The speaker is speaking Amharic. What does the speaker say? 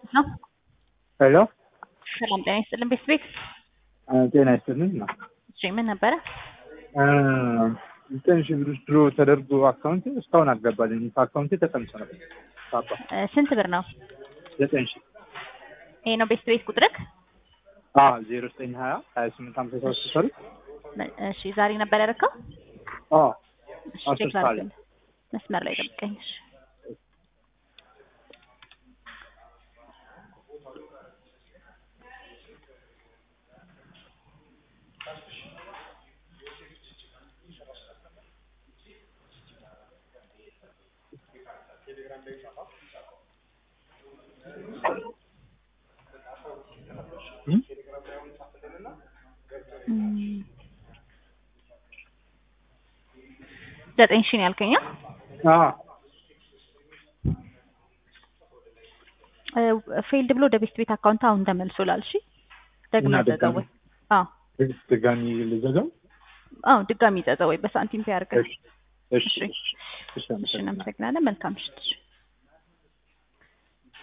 ነው። ሄሎ ሰላም ጤና ይስጥልን ቤት ጤና ይስጥልን ነው። እሺ ምን ነበረ? ዘጠኝ ሺህ ብር ድሮ ተደርጎ አካውንቴ እስካሁን አልገባልኝም። አካውንቴ ተቀምጦ ነበር። ፓፓ ስንት ብር ነው? 9000 ይሄ ነው ቤት ቁጥርክ? 0920 28 53 እሺ ዛሬ ነበር ያደረከው? እሺ 10 ሰዓት መስመር ላይ ጠብቀኝ። እሺ ዘጠኝ ሺህ ነው ያልከኝ? ፌልድ ብሎ ወደ ቤት አካውንት አሁን ተመልሶላል። እሺ ደግሞ ዘጋው ወይ? ድጋሚ ልዘጋው? ድጋሚ ዘጋው ወይ በሳንቲም ፒ አድርገህ። እሺ እሺ እናመሰግናለን። መልካም ምሽት።